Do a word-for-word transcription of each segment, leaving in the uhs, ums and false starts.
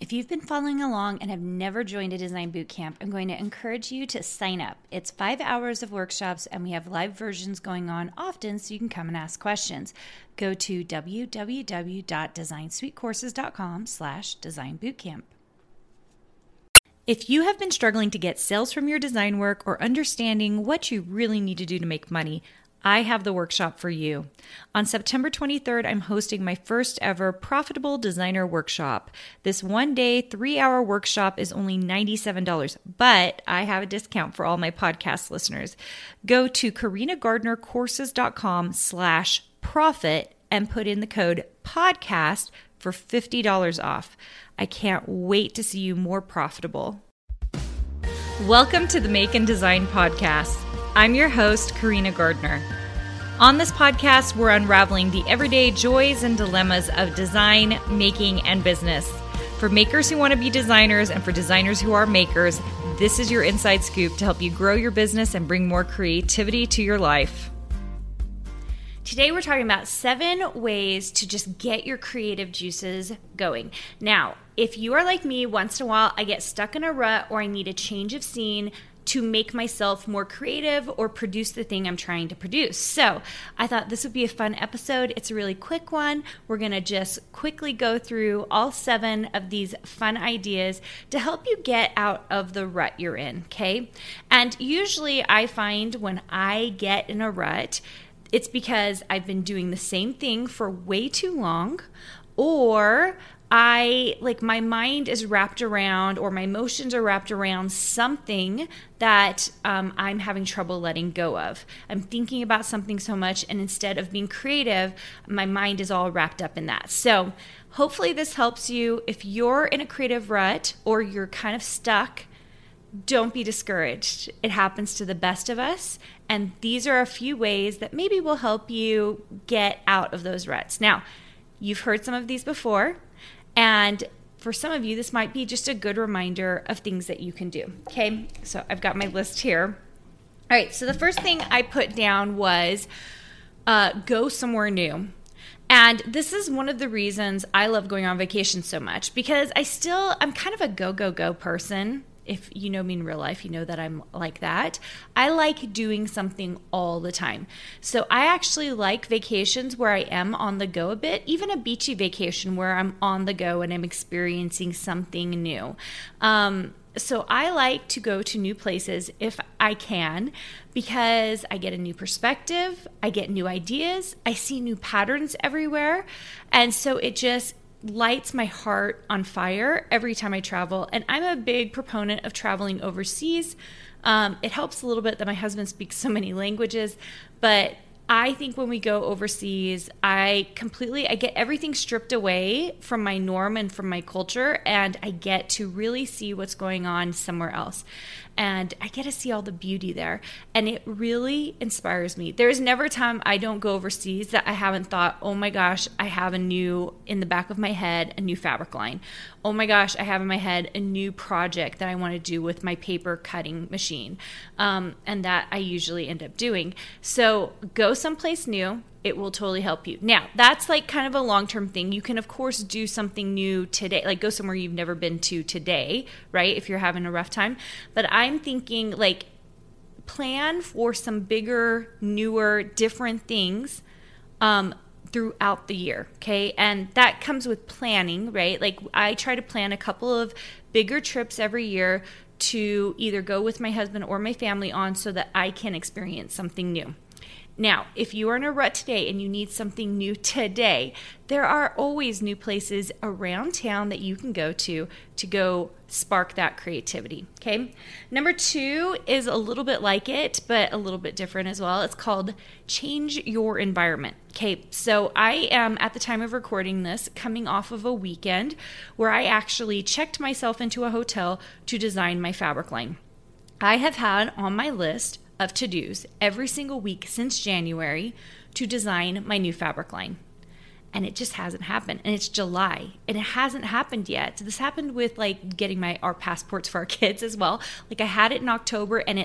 If you've been following along and have never joined a design boot camp, I'm going to encourage you to sign up. It's five hours of workshops, and we have live versions going on often, so you can come and ask questions. Go to www.designsweetcourses.com slash design bootcamp. If you have been struggling to get sales from your design work or understanding what you really need to do to make money, I have the workshop for you. On September twenty-third, I'm hosting my first ever Profitable Designer Workshop. This one-day, three-hour workshop is only ninety-seven dollars, but I have a discount for all my podcast listeners. Go to karinagardnercourses.com slash profit and put in the code podcast for fifty dollars off. I can't wait to see you more profitable. Welcome to the Make and Design Podcast. I'm your host, Karina Gardner. On this podcast, we're unraveling the everyday joys and dilemmas of design, making, and business. For makers who want to be designers and for designers who are makers, this is your inside scoop to help you grow your business and bring more creativity to your life. Today, we're talking about seven ways to just get your creative juices going. Now, if you are like me, once in a while, I get stuck in a rut or I need a change of scene to make myself more creative or produce the thing I'm trying to produce. So I thought this would be a fun episode. It's a really quick one. We're going to just quickly go through all seven of these fun ideas to help you get out of the rut you're in, okay? And usually I find when I get in a rut, it's because I've been doing the same thing for way too long, or I, like, my mind is wrapped around, or my emotions are wrapped around something that um, I'm having trouble letting go of. I'm thinking about something so much, and instead of being creative, my mind is all wrapped up in that. So hopefully this helps you. If you're in a creative rut or you're kind of stuck, don't be discouraged. It happens to the best of us. And these are a few ways that maybe will help you get out of those ruts. Now, you've heard some of these before. And for some of you, this might be just a good reminder of things that you can do. Okay, so I've got my list here. All right, so the first thing I put down was uh, go somewhere new. And this is one of the reasons I love going on vacation so much, because I still, I'm kind of a go, go, go person. If you know me in real life, you know that I'm like that. I like doing something all the time. So I actually like vacations where I am on the go a bit, even a beachy vacation where I'm on the go and I'm experiencing something new. Um, so I like to go to new places if I can, because I get a new perspective, I get new ideas, I see new patterns everywhere. And so it just lights my heart on fire every time I travel. And I'm a big proponent of traveling overseas. Um, it helps a little bit that my husband speaks so many languages, but I think when we go overseas, I completely, I get everything stripped away from my norm and from my culture, and I get to really see what's going on somewhere else. And I get to see all the beauty there. And it really inspires me. There's never a time I don't go overseas that I haven't thought, oh my gosh, I have a new, in the back of my head, a new fabric line. Oh my gosh, I have in my head a new project that I want to do with my paper cutting machine. Um, and that I usually end up doing. So go someplace new. It will totally help you. Now, that's like kind of a long-term thing. You can, of course, do something new today, like go somewhere you've never been to today, right? If you're having a rough time. But I'm thinking like plan for some bigger, newer, different things um, throughout the year, okay? And that comes with planning, right? Like I try to plan a couple of bigger trips every year to either go with my husband or my family on so that I can experience something new. Now, if you are in a rut today and you need something new today, there are always new places around town that you can go to to go spark that creativity, okay? Number two is a little bit like it, but a little bit different as well. It's called change your environment, okay? So I am, at the time of recording this, coming off of a weekend where I actually checked myself into a hotel to design my fabric line. I have had on my list of to-dos every single week since January to design my new fabric line. And it just hasn't happened. And it's July and it hasn't happened yet. This happened with like getting my our passports for our kids as well. Like I had it in October and it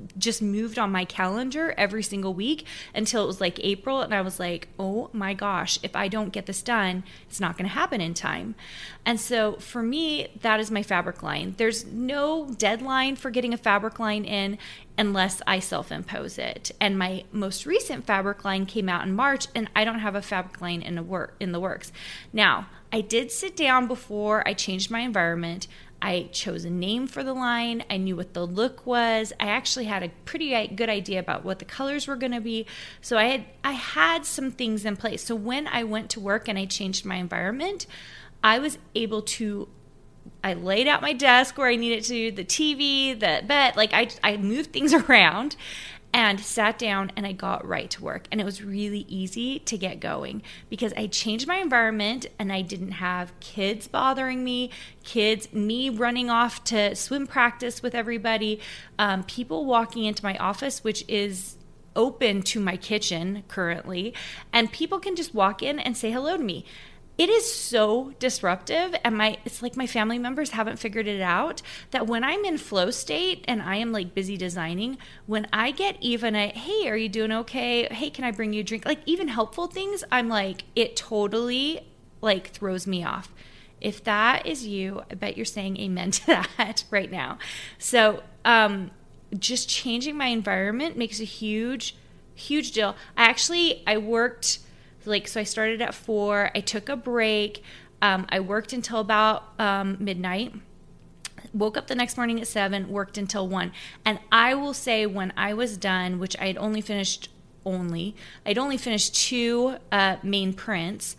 just moved on my calendar every single week until it was like April. And I was like, oh my gosh, if I don't get this done, it's not going to happen in time. And so for me, that is my fabric line. There's no deadline for getting a fabric line in unless I self-impose it. And my most recent fabric line came out in March, and I don't have a fabric line in the work in the works. Now, I did sit down before I changed my environment. I chose a name for the line. I knew what the look was. I actually had a pretty good idea about what the colors were going to be. So I had I had some things in place. So when I went to work and I changed my environment, I was able to, I laid out my desk where I needed to, the T V, the bed, like I, I moved things around and sat down and I got right to work. And it was really easy to get going because I changed my environment and I didn't have kids bothering me, kids, me running off to swim practice with everybody, um, people walking into my office, which is open to my kitchen currently, and people can just walk in and say hello to me. It is so disruptive, and my it's like my family members haven't figured it out that when I'm in flow state and I am like busy designing, when I get even a, hey, are you doing okay? Hey, can I bring you a drink? Like even helpful things, I'm like, it totally like throws me off. If that is you, I bet you're saying amen to that right now. So um, just changing my environment makes a huge, huge deal. I actually, I worked... Like, so I started at four, I took a break, um, I worked until about um, midnight, woke up the next morning at seven, worked until one. And I will say when I was done, which I had only finished only, I'd only finished two uh, main prints,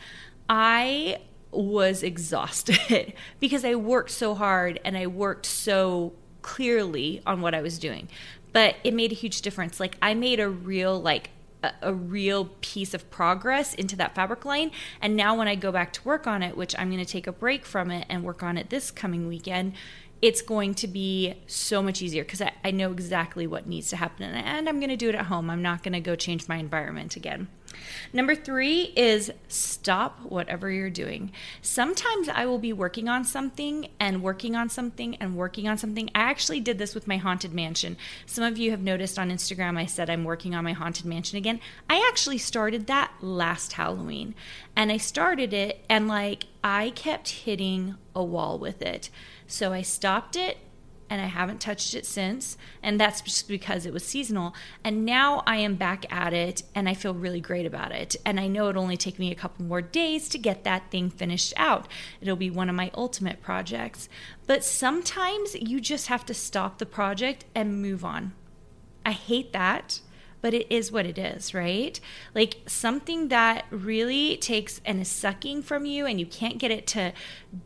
I was exhausted because I worked so hard and I worked so clearly on what I was doing. But it made a huge difference. Like I made a real like a real piece of progress into that fabric line. And now when I go back to work on it, which I'm going to take a break from it and work on it this coming weekend, it's going to be so much easier because I, I know exactly what needs to happen. And I'm going to do it at home. I'm not going to go change my environment again. Number three is stop whatever you're doing. Sometimes I will be working on something and working on something and working on something. I actually did this with my haunted mansion. Some of you have noticed on Instagram I said I'm working on my haunted mansion again. I actually started that last Halloween. And I started it and like I kept hitting a wall with it. So I stopped it. And I haven't touched it since. And that's just because it was seasonal. And now I am back at it and I feel really great about it. And I know it'll only take me a couple more days to get that thing finished out. It'll be one of my ultimate projects. But sometimes you just have to stop the project and move on. I hate that, but it is what it is, right? Like something that really takes and is sucking from you and you can't get it to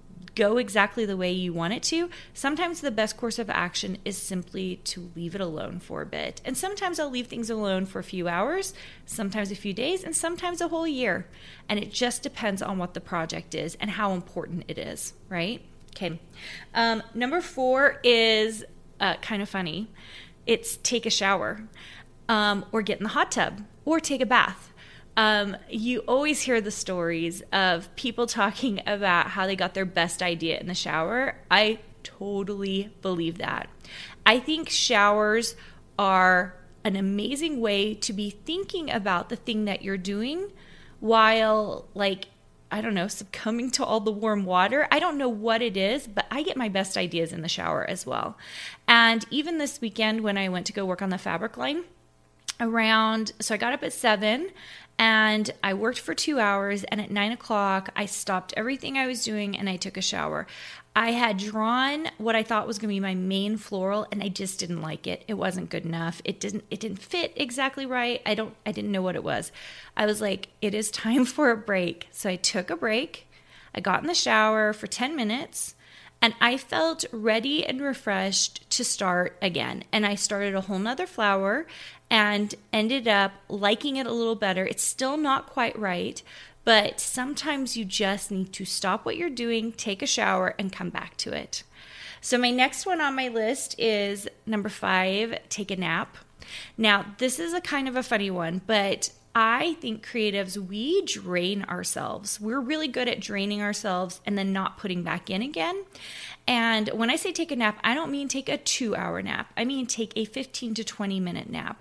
go exactly the way you want it to, sometimes the best course of action is simply to leave it alone for a bit. And sometimes I'll leave things alone for a few hours, sometimes a few days, and sometimes a whole year. And it just depends on what the project is and how important it is, right? Okay. Um, number four is uh, kind of funny. It's take a shower um, or get in the hot tub or take a bath. Um, you always hear the stories of people talking about how they got their best idea in the shower. I totally believe that. I think showers are an amazing way to be thinking about the thing that you're doing while, like, I don't know, succumbing to all the warm water. I don't know what it is, but I get my best ideas in the shower as well. And even this weekend when I went to go work on the fabric line, around, so I got up at seven and I worked for two hours and at nine o'clock I stopped everything I was doing and I took a shower. I had drawn what I thought was going to be my main floral and I just didn't like it. It wasn't good enough. It didn't it didn't fit exactly right. I don't I didn't know what it was. I was like, it is time for a break. So I took a break. I got in the shower for ten minutes. And I felt ready and refreshed to start again. And I started a whole nother flower and ended up liking it a little better. It's still not quite right, but sometimes you just need to stop what you're doing, take a shower, and come back to it. So my next one on my list is number five, take a nap. Now, this is a kind of a funny one, but I think creatives, we drain ourselves. We're really good at draining ourselves and then not putting back in again. And when I say take a nap, I don't mean take a two hour nap. I mean take a fifteen to twenty minute nap.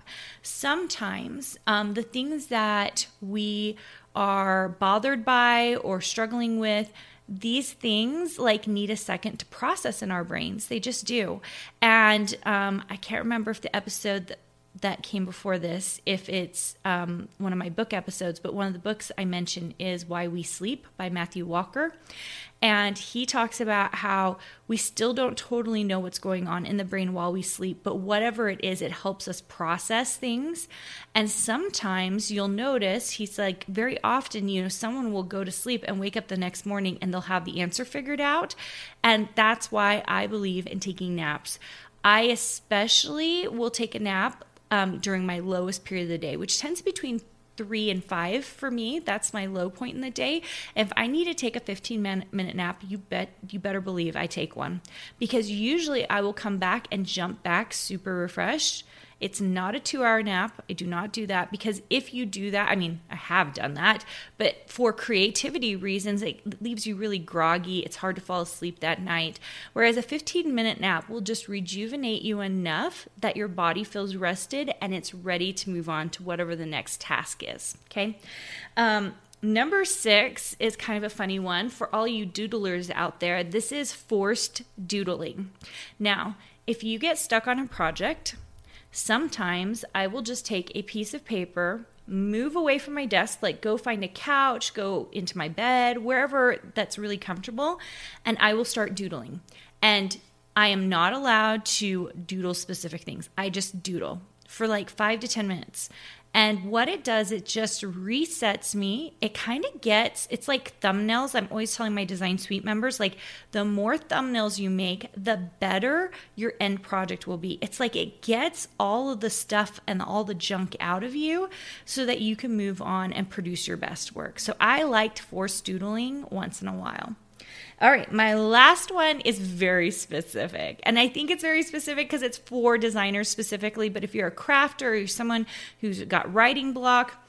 Sometimes um, the things that we are bothered by or struggling with, these things like need a second to process in our brains. They just do. And um, I can't remember if the episode that that came before this, if it's um, one of my book episodes, but one of the books I mentioned is Why We Sleep by Matthew Walker. And he talks about how we still don't totally know what's going on in the brain while we sleep, but whatever it is, it helps us process things. And sometimes you'll notice, he's like, very often, you know, someone will go to sleep and wake up the next morning and they'll have the answer figured out. And that's why I believe in taking naps. I especially will take a nap Um, during my lowest period of the day, which tends to be between three and five for me. That's my low point in the day. If I need to take a fifteen minute nap, you bet you better believe I take one, because usually I will come back and jump back super refreshed. It's not a two hour nap. I do not do that, because if you do that, I mean, I have done that, but for creativity reasons, it leaves you really groggy. It's hard to fall asleep that night. Whereas a fifteen minute nap will just rejuvenate you enough that your body feels rested and it's ready to move on to whatever the next task is. Okay. Um, Number six is kind of a funny one for all you doodlers out there. This is forced doodling. Now, if you get stuck on a project, sometimes I will just take a piece of paper, move away from my desk, like go find a couch, go into my bed, wherever that's really comfortable, and I will start doodling. And I am not allowed to doodle specific things. I just doodle for like five to ten minutes. And what it does, it just resets me. It kind of gets, it's like thumbnails. I'm always telling my Design Suite members, like the more thumbnails you make, the better your end project will be. It's like it gets all of the stuff and all the junk out of you so that you can move on and produce your best work. So I liked forced doodling once in a while. All right, my last one is very specific. And I think it's very specific because it's for designers specifically. But if you're a crafter or you're someone who's got writing block,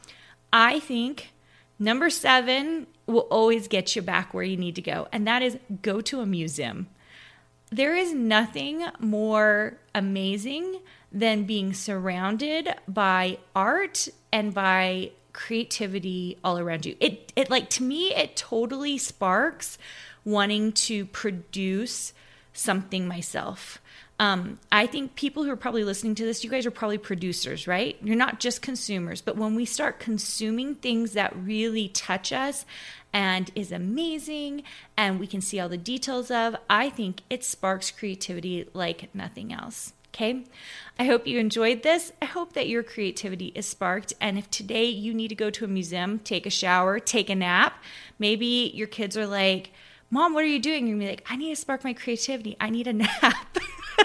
I think number seven will always get you back where you need to go. And that is go to a museum. There is nothing more amazing than being surrounded by art and by creativity all around you. It, it like, to me, it totally sparks wanting to produce something myself. Um, I think people who are probably listening to this, you guys are probably producers, right? You're not just consumers, but when we start consuming things that really touch us and is amazing and we can see all the details of, I think it sparks creativity like nothing else. Okay. I hope you enjoyed this. I hope that your creativity is sparked. And if today you need to go to a museum, take a shower, take a nap, maybe your kids are like, Mom, what are you doing? You're going to be like, I need to spark my creativity. I need a nap.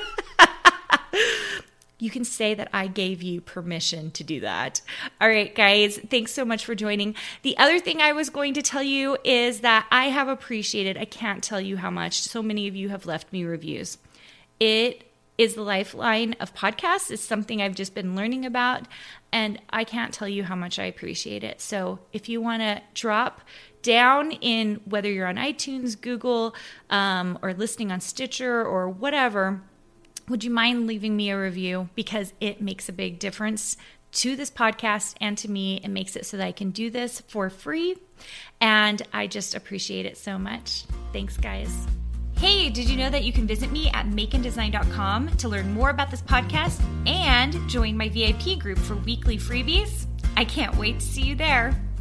You can say that I gave you permission to do that. All right, guys, thanks so much for joining. The other thing I was going to tell you is that I have appreciated, I can't tell you how much, so many of you have left me reviews. It is the lifeline of podcasts. It's something I've just been learning about, and I can't tell you how much I appreciate it. So if you want to drop down in, whether you're on iTunes, Google, um, or listening on Stitcher or whatever, would you mind leaving me a review? Because it makes a big difference to this podcast and to me. It makes it so that I can do this for free, and I just appreciate it so much. Thanks, guys. Hey, did you know that you can visit me at make and design dot com to learn more about this podcast and join my V I P group for weekly freebies? I can't wait to see you there.